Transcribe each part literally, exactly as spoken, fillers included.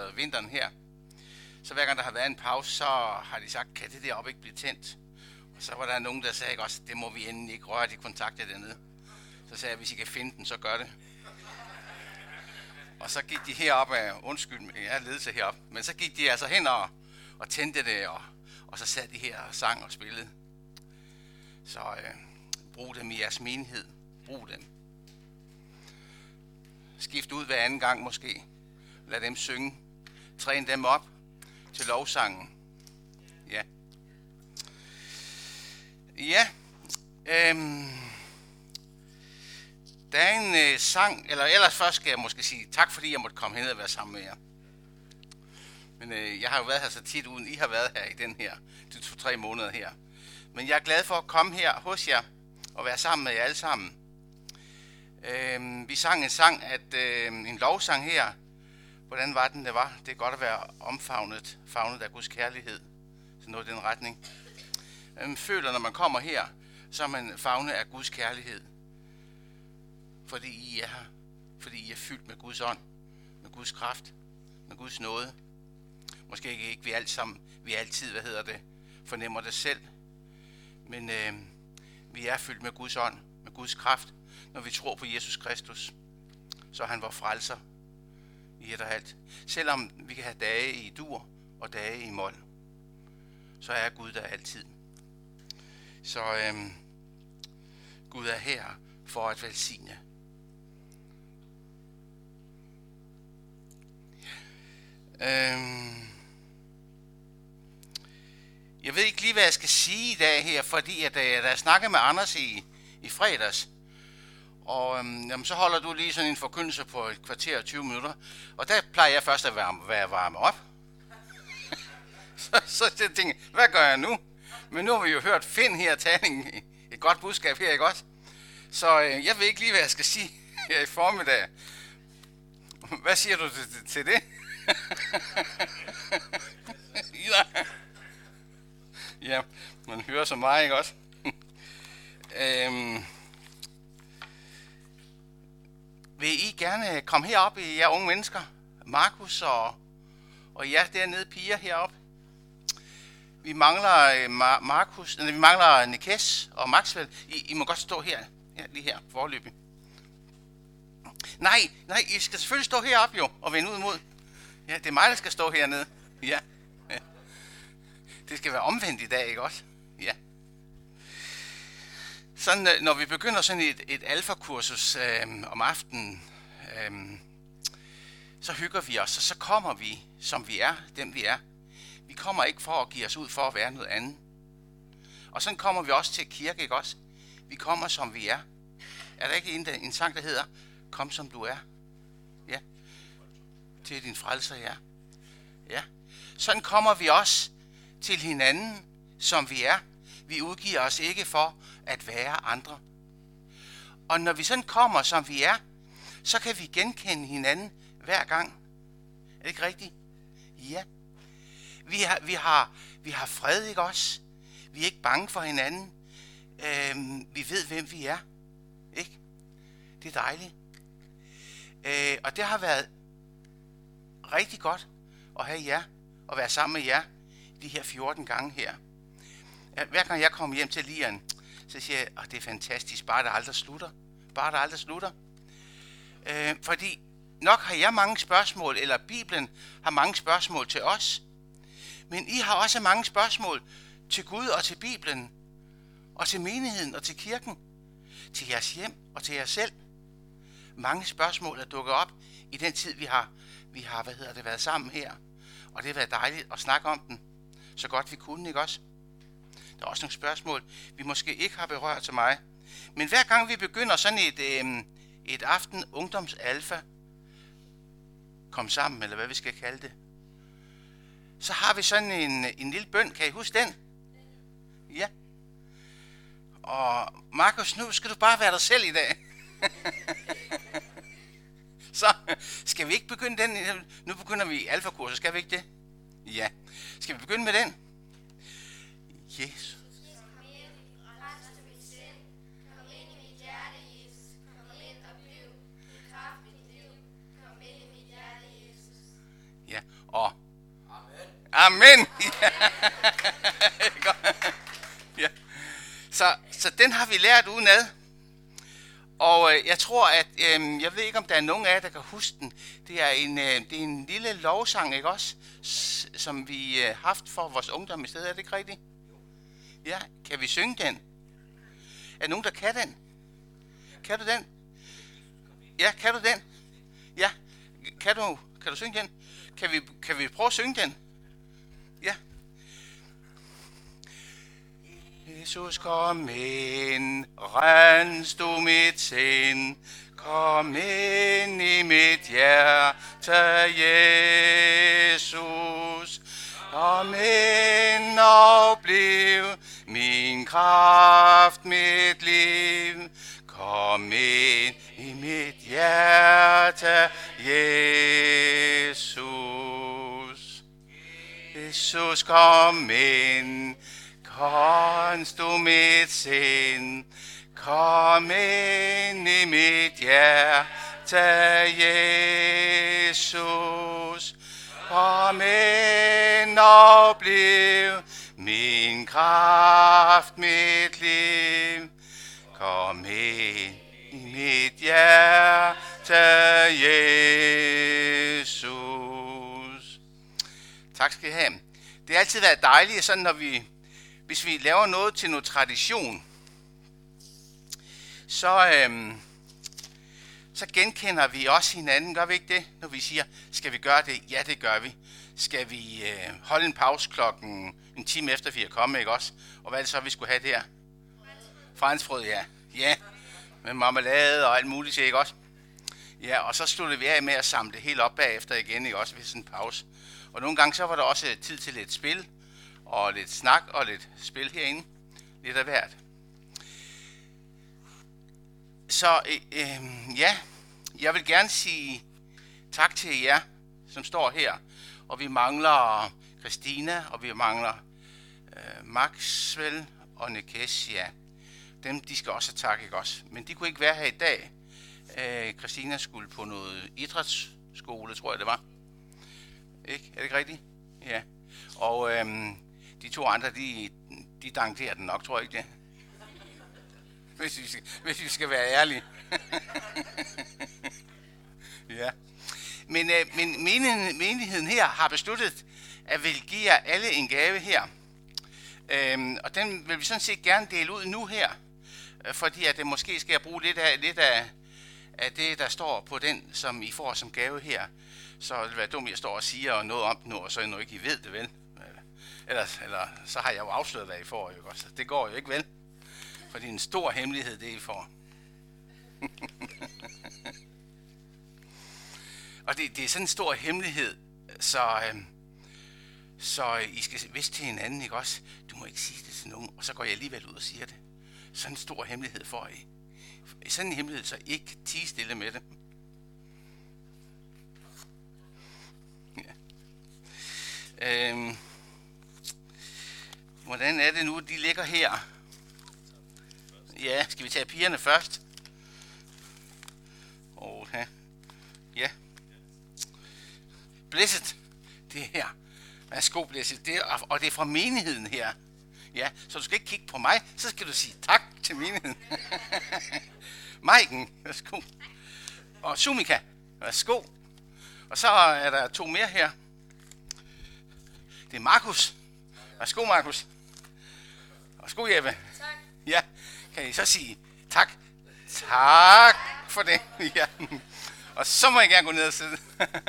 under vinteren her. Så hver gang der har været en pause, så har de sagt, kan det deroppe ikke blive tændt? Og så var der nogen, der sagde ikke også, det må vi endelig ikke røre, de kontakter dernede. Så sagde jeg, hvis I kan finde den, så gør det. Og så gik de herop af, undskyld, jeg er ledelse herop, men så gik de altså hen og, og tændte det, og, og så sad de her og sang og spillede. Så øh, brug dem i jeres menighed. Brug dem. Skift ud hver anden gang måske. Lad dem synge. Træn dem op til lovsangen. Ja. Ja. Øhm. Der er en øh, sang, eller ellers først skal jeg måske sige tak, fordi jeg måtte komme hen og være sammen med jer. Men øh, jeg har jo været her så tit, uden I har været her i den her, de to-tre måneder her. Men jeg er glad for at komme her hos jer og være sammen med jer alle sammen. Øh, vi sang en sang, at øh, en lovsang her. Hvordan var den, det var? Det er godt at være omfavnet, favnet af Guds kærlighed. Så noget i den retning. Man føler, når man kommer her, så er man favnet af Guds kærlighed. Fordi I er her. Fordi I er fyldt med Guds ånd. Med Guds kraft. Med Guds nåde. Måske ikke, ikke vi alt sammen, vi altid, hvad hedder det, fornemmer det selv. Men øh, vi er fyldt med Guds ånd. Med Guds kraft. Når vi tror på Jesus Kristus. Så er han vor frelser. I et og alt. Selvom vi kan have dage i dur og dage i mol. Så er Gud der altid. Så øh, Gud er her for at velsigne. Øhm. Jeg ved ikke lige, hvad jeg skal sige i dag her, fordi at, da jeg snakkede med Anders i, i fredags, og øhm, jamen, så holder du lige sådan en forkyndelse på et kvarter og tyve minutter, og der plejer jeg først at være, være varme op. så, så jeg tænkte, hvad gør jeg nu? Men nu har vi jo hørt Finn her tale et godt budskab her, ikke også? Så øh, jeg ved ikke lige, hvad jeg skal sige her i formiddag. Hvad siger du til, til det? ja. ja, man hører så meget, ikke også? øhm. Vil I gerne komme herop i jer unge mennesker? Markus og, og jer dernede piger heroppe. Vi mangler Mar- Markus, eller vi mangler Nikes og Maxwell. I, I må godt stå her, ja, lige her, forløbig. Nej, nej, I skal selvfølgelig stå heroppe jo, og vende ud mod. Ja, det er mig, der skal stå hernede. Ja. ja. Det skal være omvendt i dag, ikke også? Ja. Sådan, når vi begynder sådan et, et alfakursus øh, om aftenen, øh, så hygger vi os, og så kommer vi, som vi er, dem vi er. Vi kommer ikke for at give os ud for at være noget andet. Og sådan kommer vi også til kirke, ikke også? Vi kommer, som vi er. Er der ikke en, der, en sang, der hedder, kom som du er? Ja. Til din frelser, ja. Ja. Sådan kommer vi også til hinanden, som vi er. Vi udgiver os ikke for at være andre. Og når vi sådan kommer, som vi er, så kan vi genkende hinanden hver gang. Er det ikke rigtigt? Ja. Vi har, vi har, vi har fred, ikke også? Vi er ikke bange for hinanden. Øhm, vi ved, hvem vi er. Ikke? Det er dejligt. Øh, og det har været rigtig godt at have jer, og være sammen med jer de her fjorten gange her. Hver gang jeg kommer hjem til Lian, så siger jeg, at det er fantastisk, bare det aldrig slutter. Bare det aldrig slutter. Øh, fordi nok har jeg mange spørgsmål, eller Bibelen har mange spørgsmål til os. Men I har også mange spørgsmål til Gud og til Bibelen, og til menigheden og til kirken, til jeres hjem og til jer selv. Mange spørgsmål er dukket op i den tid, vi har, vi har hvad hedder det, været sammen her. Og det har været dejligt at snakke om den, så godt vi kunne, ikke også? Der er også nogle spørgsmål, vi måske ikke har berørt til mig. Men hver gang vi begynder sådan et, øh, et aften ungdomsalfa, kom sammen, eller hvad vi skal kalde det, så har vi sådan en, en lille bøn. Kan I huske den? Ja. Og Markus, nu skal du bare være dig selv i dag. Så skal vi ikke begynde den? Nu begynder vi alfakurset, skal vi ikke det? Ja. Skal vi begynde med den? Jesus. Ja, Og amen. Ja. Så, så den har vi lært udenad. Og øh, jeg tror, at øh, jeg ved ikke, om der er nogen af jer, der kan huske den. Det er en, øh, det er en lille lovsang, ikke også? S- som vi har øh, haft for vores ungdom i stedet. Er det ikke rigtigt? Ja, kan vi synge den? Er der nogen, der kan den? Kan du den? Ja, kan du den? Ja, kan du, kan du synge den? Kan vi, kan vi prøve at synge den? Ja. Jesus, kom ind, rens du mit sind, kom ind i mit hjerte, Jesus. Kom ind og bliv min kraft, mit liv. Kom ind i mit hjerte, Jesus. Jesus, kom ind, rens du mit sind, kom ind i mit hjerte, Jesus. Kom ind og bliv min kraft, mit liv. Kom ind i mit hjerte, Jesus. Tak skal I have. Det har altid været dejligt, sådan når vi, hvis vi laver noget til noget tradition, så, øhm, så genkender vi også hinanden, gør vi ikke det? Når vi siger, skal vi gøre det? Ja, det gør vi. Skal vi øh, holde en pause klokken en time efter vi er kommet, ikke også? Og hvad er det så, vi skulle have der? Franskbrød, ja. Ja, med marmelade og alt muligt, ikke også? Ja, og så sluttede vi af med at samle det helt op bagefter igen, ikke også? Ved sådan en pause. Og nogle gange så var der også tid til lidt spil, og lidt snak og lidt spil herinde. Lidt af hvert. Så øh, øh, ja, jeg vil gerne sige tak til jer, som står her. Og vi mangler Christina, og vi mangler øh, Maxwell og Nekesia. Dem, de skal også have tak, ikke også? Men de kunne ikke være her i dag. Øh, Christina skulle på noget idrætsskole, tror jeg det var. Ikke? Er det ikke rigtigt? Ja. Og øhm, de to andre, de, de dankterer den nok, tror jeg ikke det? Hvis vi skal, hvis vi skal være ærlige. Ja. Men, øh, men menigheden, menigheden her har besluttet, at vi vil give jer alle en gave her. Øhm, og den vil vi sådan set gerne dele ud nu her. Øh, fordi at det måske skal jeg bruge lidt af, lidt af, af det, der står på den, som I får som gave her. Så det være dumt, jeg står og siger noget om nu, og så endnu ikke I ved det, vel? Ellers, eller så har jeg jo afsløret, hvad I får, jo også. Det går jo ikke, vel? For det er en stor hemmelighed, det I får. Og det, det er sådan en stor hemmelighed, så, øh, så I skal vidste til hinanden, ikke også? Du må ikke sige det til nogen, og så går jeg alligevel ud og siger det. Sådan en stor hemmelighed får I. Sådan en hemmelighed, så ikke tie stille med det. Ja. Øhm. Hvordan er det nu, de ligger her? Ja, skal vi tage pigerne først? Okay. Ja. Blessed. Det her. Værsgo, Blessed. Det er, og det er fra menigheden her. Ja, så du skal ikke kigge på mig, så skal du sige tak til menigheden. Maiken, værsgo. Og Sumika, værsgo. Og så er der to mere her. Det er Markus. Værsgo, Markus. Værsgo, Jeppe. Tak. Ja, kan I så sige tak? Tak for det. Ja. Og så må I gerne gå ned og sidde.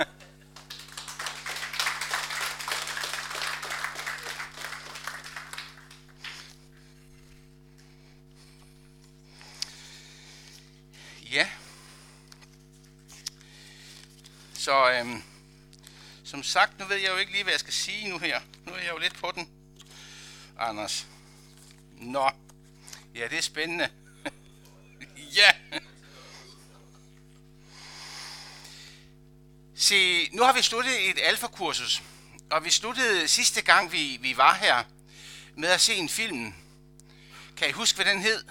Ja. Så øhm, som sagt, nu ved jeg jo ikke lige, hvad jeg skal sige nu her. Nu er jeg jo lidt på den, Anders. Nå, ja, det er spændende. Ja. Se, nu har vi sluttet et alfakursus, og vi sluttede sidste gang, vi, vi var her, med at se en film. Kan I huske, hvad den hed?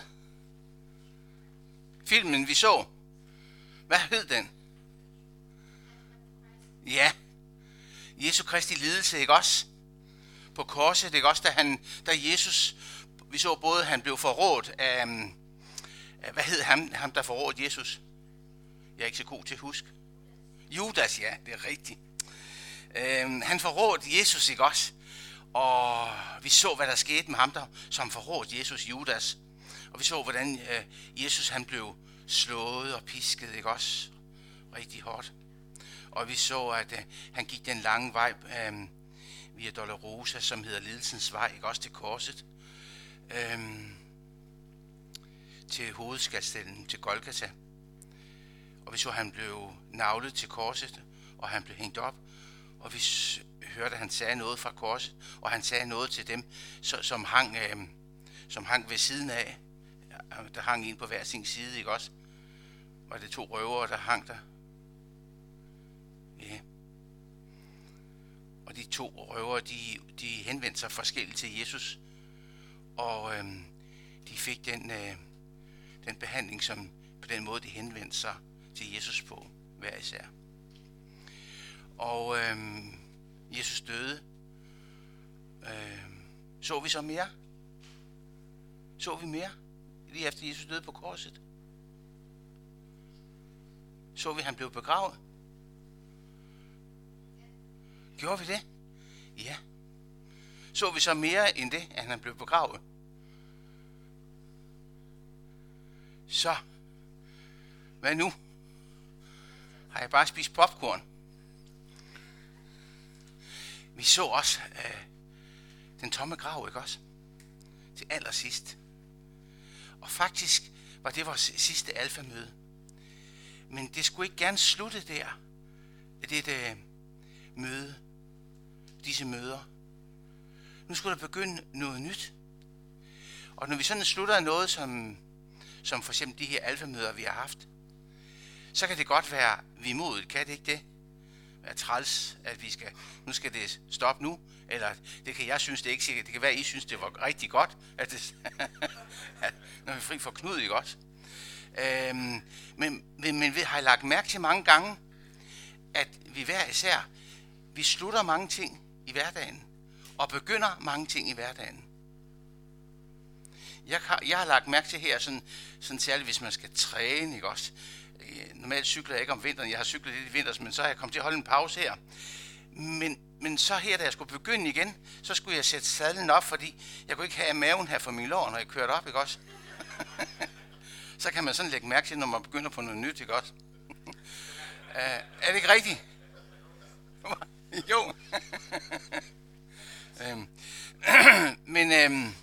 Filmen, vi så. Hvad hed den? Ja. Jesu Kristi lidelse, ikke også? På korset, ikke også? Da, han, da Jesus, vi så både, han blev forrådt af, af hvad hed ham, ham der forrådte Jesus? Jeg er ikke så god til at huske. Judas, ja, det er rigtigt. Øhm, han forrådte Jesus, ikke også? Og vi så, hvad der skete med ham der, som forrådte Jesus, Judas. Og vi så, hvordan øh, Jesus han blev slået og pisket, ikke også? Rigtig hårdt. Og vi så, at øh, han gik den lange vej øh, via Dolorosa, som hedder lidelsens vej, ikke også, til korset. Øh, til hovedskaldstellen, til Golgata. Og vi så, at han blev naglet til korset, og han blev hængt op. Og vi hørte, at han sagde noget fra korset, og han sagde noget til dem, som hang, øh, som hang ved siden af. Der hang en på hver sin side, ikke også? Var det to røvere, der hang der? Ja. Og de to røvere, de, de henvendte sig forskelligt til Jesus. Og øh, de fik den, øh, den behandling, som på den måde, de henvendte sig til Jesus på, hver især. Og øh, Jesus døde. Øh, så vi så mere? Så vi mere? Lige efter Jesus døde på korset. Så vi, at han blev begravet? Gjorde vi det? Ja. Så vi så mere end det, at han blev begravet? Så, hvad nu? Har jeg bare spist popcorn? Vi så også øh, den tomme grav, ikke også? Til allersidst. Og faktisk var det vores sidste alfamøde. Men det skulle ikke gerne slutte der. Det øh, møde. Disse møder. Nu skulle der begynde noget nyt. Og når vi sådan slutter noget, som, som for eksempel de her alfamøder, vi har haft, så kan det godt være vemodigt, kan det ikke det? Være træls, at vi skal, nu skal det stoppe nu, eller det kan jeg synes, det er ikke sikkert, det kan være, at I synes, det var rigtig godt, at det, at, når vi er fri for Knud, ikke også? Øhm, men, men, men vi har lagt mærke til mange gange, at vi hver især, vi slutter mange ting i hverdagen, og begynder mange ting i hverdagen. Jeg har, jeg har lagt mærke til her, sådan, sådan særligt hvis man skal træne, ikke også? Normalt cykler jeg ikke om vinteren, jeg har cyklet lidt i vinters, men så har jeg kommet til at holde en pause her. Men, men så her, da jeg skulle begynde igen, så skulle jeg sætte sadlen op, fordi jeg kunne ikke have maven her for min lår, når jeg kørte op, ikke også? Så kan man sådan lægge mærke til, når man begynder på noget nyt, ikke også? uh, er det ikke rigtigt? Jo. øhm. men, øhm.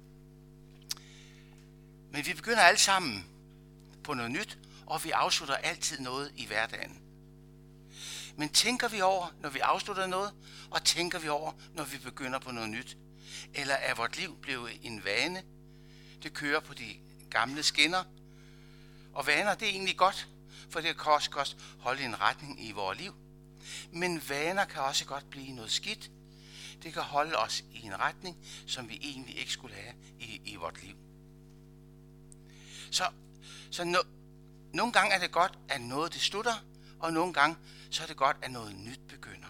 men vi begynder alle sammen på noget nyt, og vi afslutter altid noget i hverdagen. Men tænker vi over, når vi afslutter noget, og tænker vi over, når vi begynder på noget nyt? Eller er vort liv blevet en vane? Det kører på de gamle skinner. Og vaner, det er egentlig godt, for det kan også godt holde en retning i vores liv. Men vaner kan også godt blive noget skidt. Det kan holde os i en retning, som vi egentlig ikke skulle have i, i vort liv. Så, så no, nogle gange er det godt, at noget det slutter, og nogle gange så er det godt, at noget nyt begynder.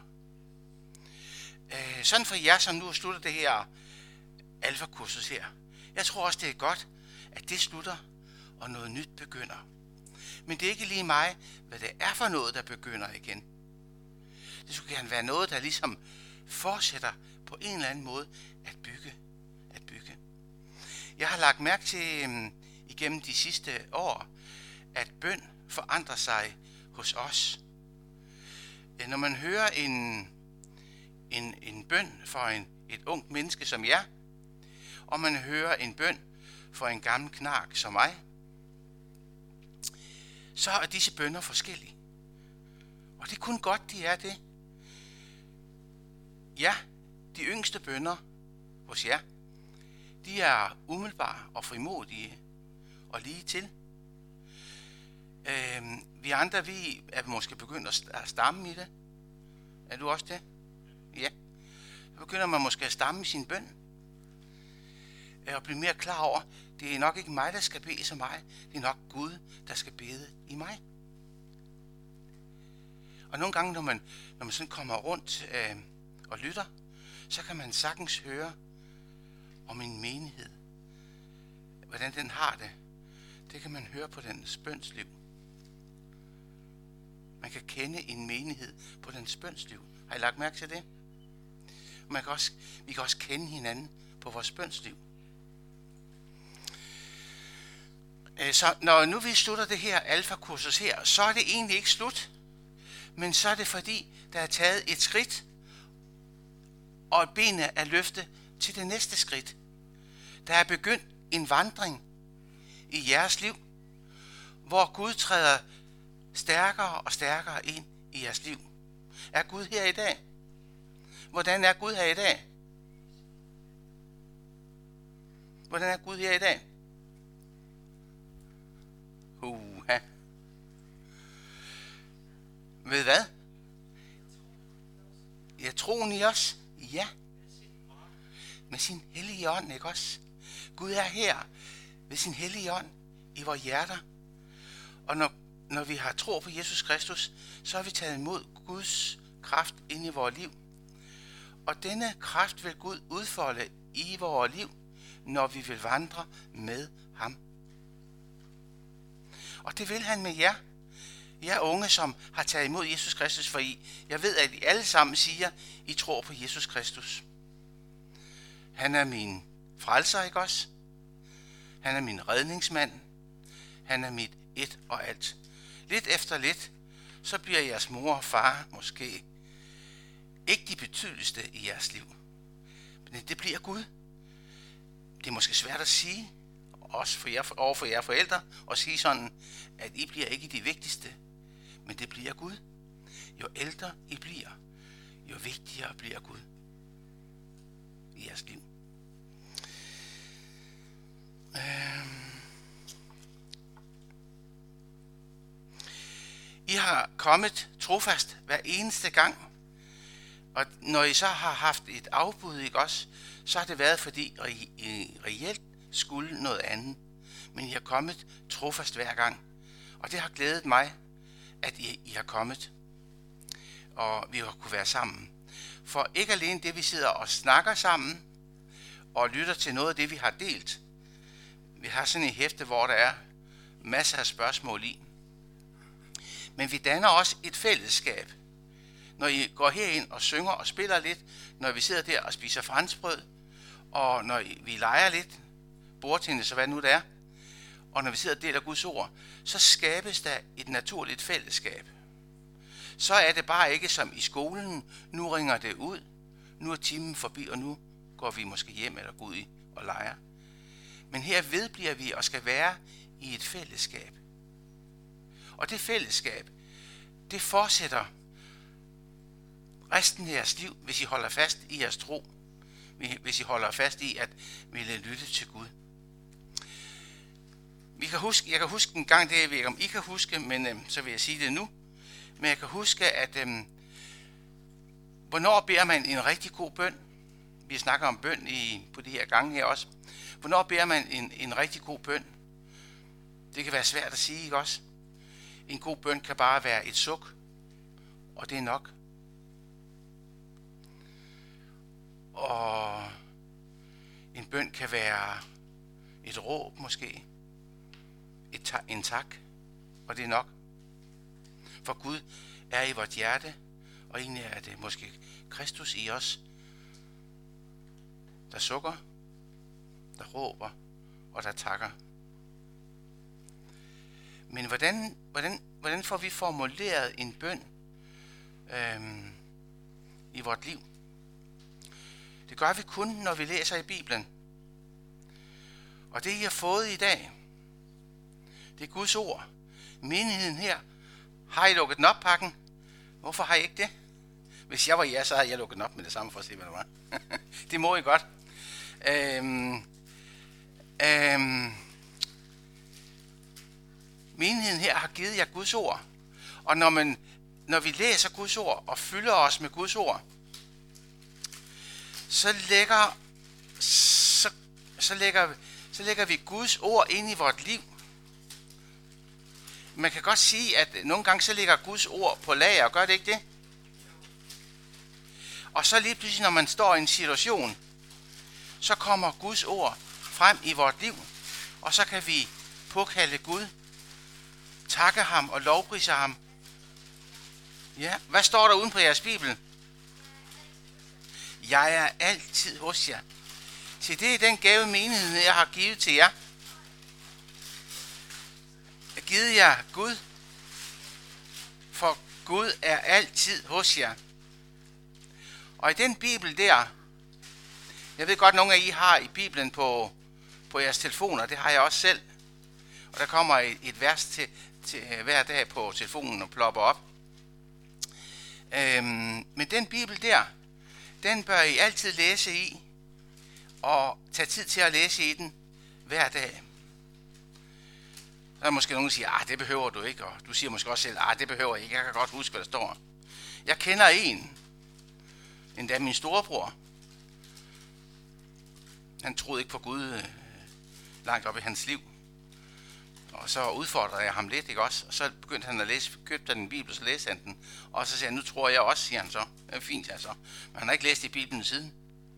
Øh, sådan for jer, som nu har sluttet det her alfakursus her. Jeg tror også, det er godt, at det slutter, og noget nyt begynder. Men det er ikke lige mig, hvad det er for noget, der begynder igen. Det skulle gerne være noget, der ligesom fortsætter på en eller anden måde at bygge. At bygge. Jeg har lagt mærke til um, igennem de sidste år, at bøn forandrer sig hos os. Når man hører en, en, en bøn for en, et ungt menneske som jer, og man hører en bøn for en gammel knark som mig, så er disse bønner forskellige. Og det er kun godt, de er det. Ja, de yngste bønner hos jer, de er umiddelbare og frimodige og lige til. Øhm, vi andre, vi er måske begyndt at stamme i det. Er du også det? Ja. Så begynder man måske at stamme i sin bøn. Og blive mere klar over, det er nok ikke mig, der skal bede som mig. Det er nok Gud, der skal bede i mig. Og nogle gange, når man, når man sådan kommer rundt øh, og lytter, så kan man sagtens høre om en menighed. Hvordan den har det. Det kan man høre på dens bønsliv. Man kan kende en menighed på dens bønsliv. Har I lagt mærke til det? Man kan også, vi kan også kende hinanden på vores bønsliv. Så når nu vi slutter det her alfakursus her, så er det egentlig ikke slut. Men så er det fordi, der er taget et skridt, og benet er løftet til det næste skridt. Der er begyndt en vandring i jeres liv, hvor Gud træder stærkere og stærkere ind i jeres liv. Er Gud her i dag? Hvordan er Gud her i dag? Hvordan er Gud her i dag? Uha. Ved hvad? Jeg troen i os? Ja. Med sin hellige ånd, ikke også? Gud er her ved sin hellige ånd i vores hjerter. Og når, når vi har tro på Jesus Kristus, så har vi taget imod Guds kraft ind i vores liv. Og denne kraft vil Gud udfolde i vores liv, når vi vil vandre med ham. Og det vil han med jer. Jer unge, som har taget imod Jesus Kristus, for I. Jeg ved, at I alle sammen siger, I tror på Jesus Kristus. Han er min frelser, ikke også? Han er min redningsmand. Han er mit et og alt. Lidt efter lidt, så bliver jeres mor og far måske ikke de betydeligste i jeres liv. Men det bliver Gud. Det er måske svært at sige, også for jer, over for jer forældre, at sige sådan, at I bliver ikke de vigtigste. Men det bliver Gud. Jo ældre I bliver, jo vigtigere bliver Gud i jeres liv. Øhm. I har kommet trofast hver eneste gang, og når I så har haft et afbud, ikke også, så har det været, fordi I reelt skulle noget andet. Men I har kommet trofast hver gang, og det har glædet mig, at I, I har kommet, og vi har kunne være sammen. For ikke alene det, vi sidder og snakker sammen, og lytter til noget af det, vi har delt. Vi har sådan et hæfte, hvor der er masser af spørgsmål i. Men vi danner også et fællesskab. Når I går herind og synger og spiller lidt, når vi sidder der og spiser franskbrød, og når vi leger lidt, bordtennis og hvad nu det er, og når vi sidder og deler Guds ord, så skabes der et naturligt fællesskab. Så er det bare ikke som i skolen, nu ringer det ud, nu er timen forbi, og nu går vi måske hjem eller går ud og leger. Men her vedbliver vi og skal være i et fællesskab. Og det fællesskab, det fortsætter resten af jeres liv, hvis I holder fast i jeres tro. Hvis I holder fast i at ville lytte til Gud. Vi kan huske, jeg kan huske en gang, det jeg ved ikke, om I kan huske, men øh, så vil jeg sige det nu. Men jeg kan huske, at øh, hvornår beder man en rigtig god bøn? Vi snakker om bøn i, på de her gange her også. Hvornår beder man en, en rigtig god bøn? Det kan være svært at sige, ikke også? En god bøn kan bare være et suk, og det er nok. Og en bøn kan være et råb måske, et ta- en tak, og det er nok. For Gud er i vort hjerte, og egentlig er det måske Kristus i os, der sukker, der råber og der takker. Men hvordan, hvordan, hvordan får vi formuleret en bøn øhm, i vort liv? Det gør vi kun, når vi læser i Bibelen. Og det, I har fået i dag, det er Guds ord. Menigheden her, har I lukket den op, pakken? Hvorfor har I ikke det? Hvis jeg var jer, så havde jeg lukket den op med det samme for at se, hvad det var. Det må I godt. Øhm, øhm, menigheden her har givet jer Guds ord. Og når, man, når vi læser Guds ord og fylder os med Guds ord, så lægger, så, så, lægger, så lægger vi Guds ord ind i vort liv. man kan godt sige, at nogle gange så ligger Guds ord på lager, gør det ikke det? Og så lige pludselig, når man står i en situation, så kommer Guds ord frem i vores liv, og så kan vi påkalde Gud, takke ham og lovprise ham. Ja, hvad står der uden på jeres bibel? Jeg er altid hos jer. Så det er den gave menighed, jeg har givet til jer. Jeg har givet jer Gud, for Gud er altid hos jer. Og i den bibel der, jeg ved godt, nogle af I har i bibelen på, på jeres telefoner, det har jeg også selv. Og der kommer et, et vers til, til hver dag på telefonen og plopper op. Øhm, men den bibel der, den bør I altid læse i, og tage tid til at læse i den hver dag. Så er der måske nogen, der siger, ah, det behøver du ikke, og du siger måske også selv, ah, det behøver jeg ikke, jeg kan godt huske, hvad der står. Jeg kender en, endda min storebror. Han troede ikke på Gud øh, langt op i hans liv. Og så udfordrede jeg ham lidt, ikke også? Og så begyndte han at læse, købte han en bibel, så læste han den. Og så sagde han, nu tror jeg også, siger han så. Det er fint, altså. Men han har ikke læst i Bibelen siden.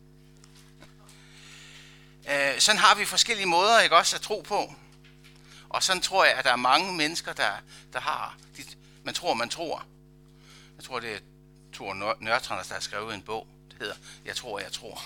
Øh, sådan har vi forskellige måder, ikke også, at tro på. Og sådan tror jeg, at der er mange mennesker, der, der har, de, man tror, man tror. Jeg tror, det er Thor Nørtranders, der har skrevet en bog, det hedder, Jeg tror, jeg tror.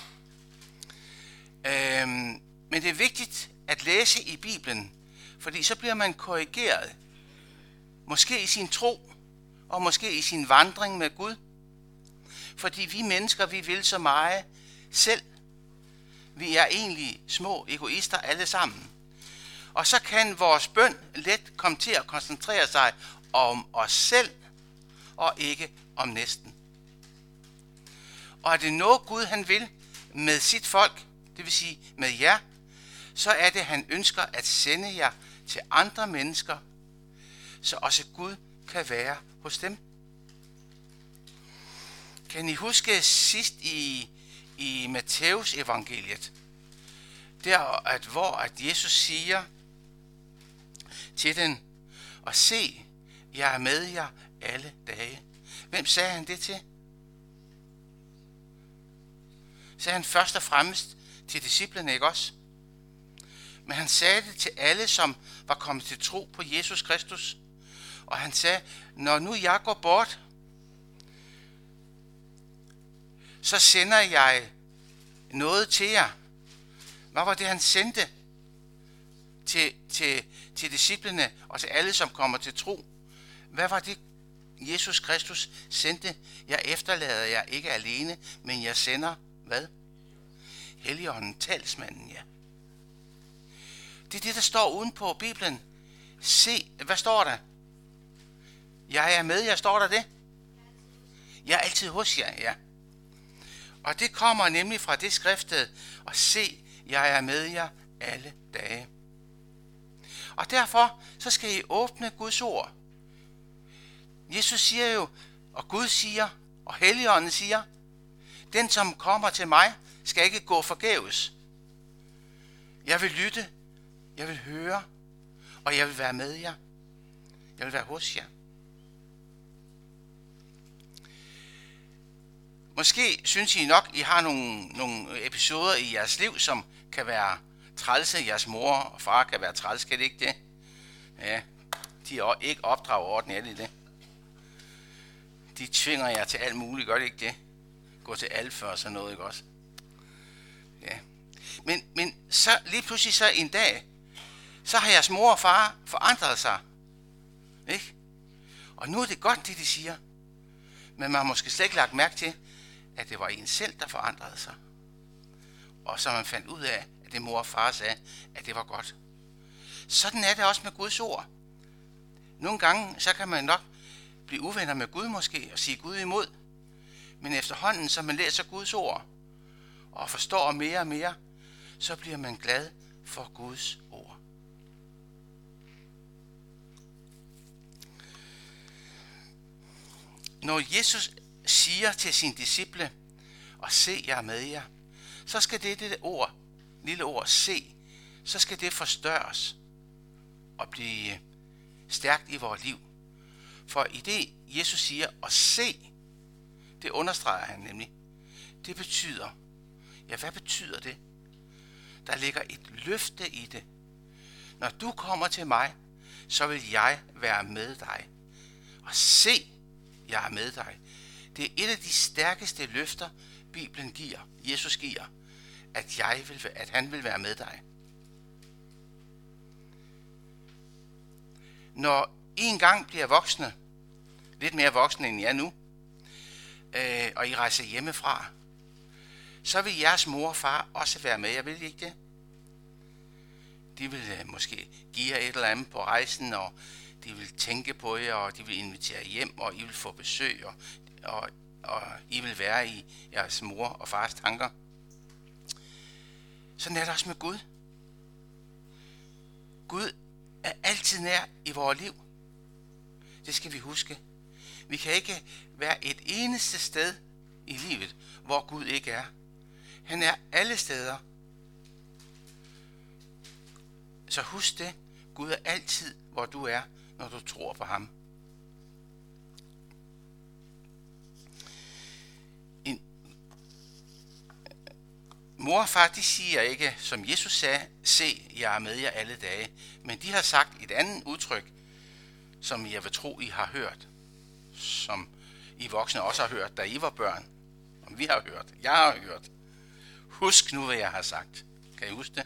Øh, men det er vigtigt at læse i Bibelen, fordi så bliver man korrigeret. Måske i sin tro, og måske i sin vandring med Gud. Fordi vi mennesker, vi vil så meget selv. Vi er egentlig små egoister alle sammen. Og så kan vores bøn let komme til at koncentrere sig om os selv, og ikke om næsten. Og er det noget Gud han vil med sit folk, det vil sige med jer, så er det, han ønsker at sende jer til andre mennesker, så også Gud kan være hos dem. Kan I huske sidst i, i Matthæus evangeliet, der at, hvor at Jesus siger til den, og se, jeg er med jer alle dage. Hvem sagde han det til? Sagde han først og fremmest til disciplene, ikke også? Men han sagde det til alle, som var kommet til tro på Jesus Kristus. Og han sagde, når nu jeg går bort, så sender jeg noget til jer. Hvad var det, han sendte til, til, til disciplene og til alle, som kommer til tro? Hvad var det, Jesus Kristus sendte? Jeg efterlader jer ikke alene, men jeg sender, hvad? Helligånden, talsmanden, ja. Det er det, der står uden på Bibelen. Se, hvad står der? Jeg er med jer, står der det? Jeg er altid hos jer, ja. Og det kommer nemlig fra det skriftet, og se, jeg er med jer alle dage. Og derfor, så skal I åbne Guds ord. Jesus siger jo, og Gud siger, og Helligånden siger, den som kommer til mig, skal ikke gå forgæves. Jeg vil lytte, jeg vil høre, og jeg vil være med jer. Jeg vil være hos jer. Måske synes I nok, I har nogle, nogle episoder i jeres liv, som kan være trælse. Jeres mor og far kan være trælse, kan det ikke det? Ja, de er ikke opdraget ordentligt, er det det? De tvinger jer til alt muligt, gør det ikke det? Gå til alfa og sådan noget, ikke også? Ja. Men, men så lige pludselig så en dag, så har jeres mor og far forandret sig. Ikke? Og nu er det godt, det de siger. Men man har måske slet ikke lagt mærke til, at det var en selv, der forandrede sig. Og så man fandt ud af, at det mor og far sagde, at det var godt. Sådan er det også med Guds ord. Nogle gange, så kan man nok blive uvenner med Gud måske, og sige Gud imod. Men efterhånden, så man læser Guds ord, og forstår mere og mere, så bliver man glad for Guds ord. Når Jesus siger til sine disciple, og se, jeg er med jer, så skal det, det ord, lille ord, se, så skal det forstørres og blive stærkt i vores liv. For i det, Jesus siger, at se, det understreger han nemlig. Det betyder, ja, hvad betyder det? Der ligger et løfte i det. Når du kommer til mig, så vil jeg være med dig. Og se, jeg er med dig. Det er et af de stærkeste løfter, Bibelen giver, Jesus giver, at, jeg vil, at han vil være med dig. Når I engang bliver voksne, lidt mere voksne end I er nu, øh, og I rejser hjemmefra, så vil jeres mor og far også være med. Jeg vil ikke det. De vil øh, måske give jer et eller andet på rejsen, og de vil tænke på jer, og de vil invitere hjem, og I vil få besøg, og, og, og I vil være i jeres mor og fars tanker. Sådan er det også med Gud. Gud er altid nær i vores liv. Det skal vi huske. Vi kan ikke være et eneste sted i livet, hvor Gud ikke er. Han er alle steder. Så husk det. Gud er altid, hvor du er, når du tror på ham. En mor og far, de siger ikke, som Jesus sagde, se, jeg er med jer alle dage. Men de har sagt et andet udtryk, som jeg vil tro, I har hørt. Som I voksne også har hørt, da I var børn. Som vi har hørt. Jeg har hørt. Husk nu, hvad jeg har sagt. Kan I huske det?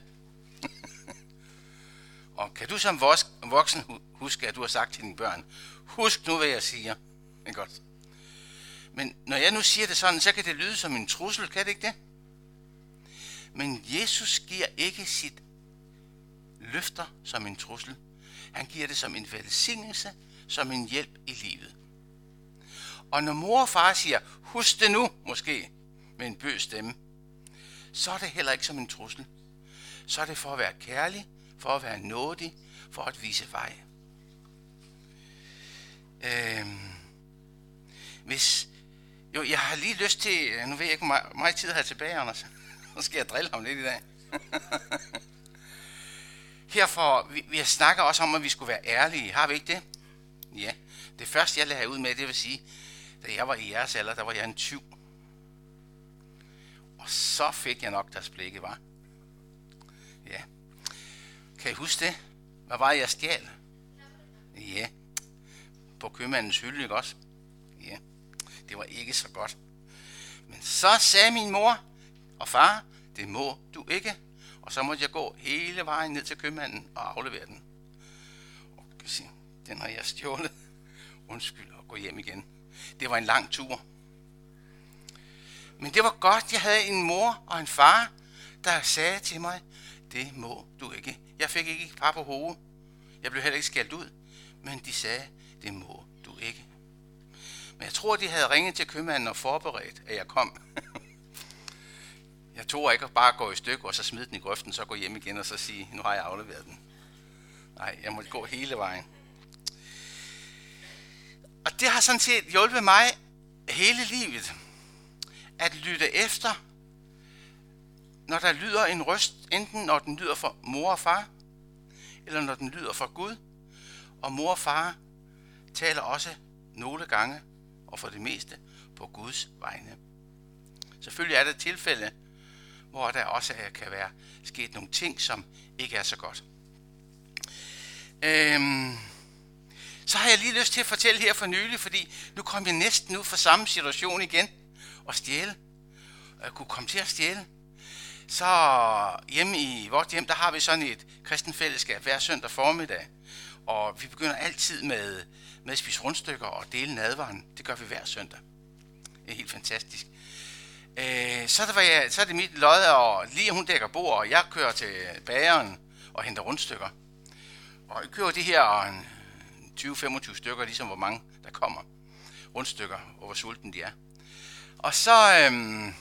Og kan du som voksen huske, at du har sagt til dine børn, husk nu, hvad jeg siger. Det er godt. Men når jeg nu siger det sådan, så kan det lyde som en trussel, kan det ikke det? Men Jesus giver ikke sit løfter som en trussel. Han giver det som en velsignelse, som en hjælp i livet. Og når mor og far siger, husk det nu, måske, med en bøs stemme, så er det heller ikke som en trussel. Så er det for at være kærlig, for at være nådig, for at vise vej. Øhm, hvis, jo, jeg har lige lyst til, nu ved jeg ikke, hvor meget tid har jeg tilbage, Anders. Så skal jeg drille ham lidt i dag. Herfor, vi, vi snakker også om, at vi skulle være ærlige. Har vi ikke det? Ja. Det første, jeg lagde ud med, det vil sige, da jeg var i jeres alder, der var jeg en tyv. Og så fik jeg nok deres blikke, var. Ja. Kan I huske det? Hvad var det, jeg stjal? Ja. På købmandens hylde, ikke også? Ja. Det var ikke så godt. Men så sagde min mor og far, det må du ikke. Og så måtte jeg gå hele vejen ned til købmanden og aflevere den. Og kan sige, den har jeg stjålet. Undskyld, og gå hjem igen. Det var en lang tur. Men det var godt, jeg havde en mor og en far, der sagde til mig, det må du ikke. Jeg fik ikke et par på hovedet. Jeg blev heller ikke skældt ud. Men de sagde, det må du ikke. Men jeg tror, de havde ringet til købmanden og forberedt, at jeg kom. Jeg tog ikke bare gå i stykker, og så smide den i grøften, så gå hjem igen og så sige, nu har jeg afleveret den. Nej, jeg måtte gå hele vejen. Og det har sådan set hjulpet mig hele livet. At lytte efter, når der lyder en røst, enten når den lyder fra mor og far, eller når den lyder fra Gud. Og mor og far taler også nogle gange, og for det meste, på Guds vegne. Selvfølgelig er der tilfælde, hvor der også kan være sket nogle ting, som ikke er så godt. Øhm, så har jeg lige lyst til at fortælle her for nylig, fordi nu kom jeg næsten ud for samme situation igen, og stjæle. Jeg kunne komme til at stjæle. Så hjemme i vort hjem, der har vi sådan et kristen fællesskab hver søndag formiddag. Og vi begynder altid med, med at spise rundstykker og dele nadveren. Det gør vi hver søndag. Det er helt fantastisk. Øh, så, der var jeg, så er det mit lod, og lige hun dækker bord, og jeg kører til bageren og henter rundstykker. Og jeg kører de her tyve til femogtyve stykker, ligesom hvor mange der kommer. Rundstykker, og hvor sulten de er. Og så øhm,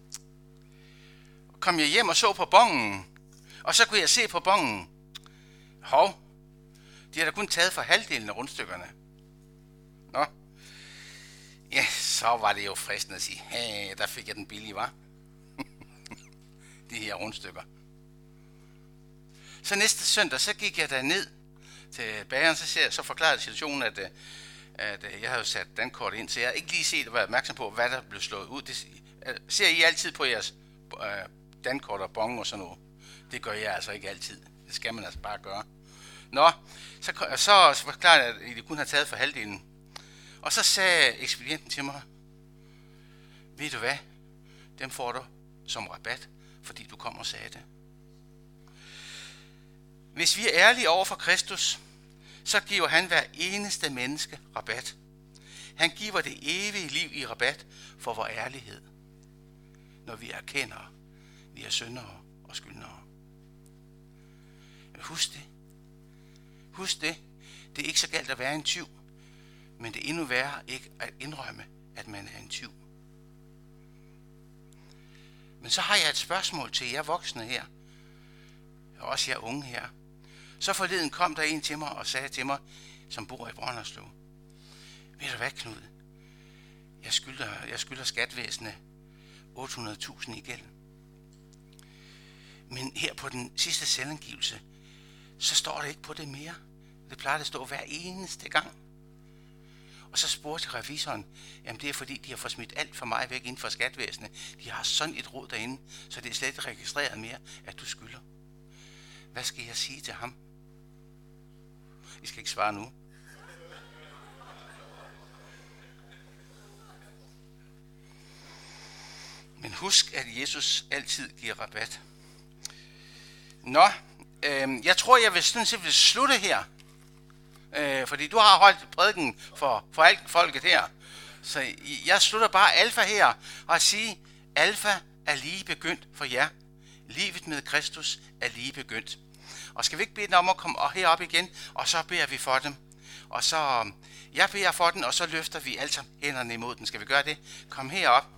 kom jeg hjem og så på bongen, og så kunne jeg se på bongen, hov, de har da kun taget for halvdelen af rundstykkerne. Nå, ja, så var det jo fristende at sige, hey, der fik jeg den billige, var. De her rundstykker. Så næste søndag, så gik jeg der ned til bageren, så, ser, så forklarede situationen, at, at jeg havde sat dankort ind, så jeg havde ikke lige set og været opmærksom på, hvad der blev slået ud. Det ser I altid på jeres øh, dankort og bong og sådan noget. Det gør jeg altså ikke altid. Det skal man altså bare gøre. Nå, så, så forklarede jeg, at I kun har taget for halvdelen. Og så sagde ekspedienten til mig, ved du hvad, dem får du som rabat, fordi du kom og sagde det. Hvis vi er ærlige over for Kristus, så giver han hver eneste menneske rabat. Han giver det evige liv i rabat for vores ærlighed, når vi erkender, vi er syndere og skyldnere. Husk det. Husk det. Det er ikke så galt at være en tyv, men det er endnu værre ikke at indrømme, at man er en tyv. Men så har jeg et spørgsmål til jer voksne her, og også jer unge her. Så forleden kom der en til mig og sagde til mig, som bor i Brønderslev, ved du hvad, Knud? Jeg skylder, jeg skylder skatvæsenet otte hundrede tusind i gæld. Men her på den sidste selvangivelse, så står det ikke på det mere. Det plejer at stå hver eneste gang. Og så spurgte revisoren, jamen det er fordi, de har fået smidt alt for meget væk inden for skatvæsenet. De har sådan et råd derinde, så det er slet ikke registreret mere, at du skylder. Hvad skal jeg sige til ham? I skal ikke svare nu. Men husk, at Jesus altid giver rabat. Nå, øh, jeg tror, jeg vil sådan set vil slutte her. Øh, fordi du har holdt prædiken for, for alt folket her. Så jeg slutter bare alfa her og siger, alfa er lige begyndt for jer. Livet med Kristus er lige begyndt. Og skal vi ikke bede dem om at komme herop igen, og så beder vi for dem. Og så, jeg beder for den, og så løfter vi altså hænderne imod den. Skal vi gøre det? Kom herop.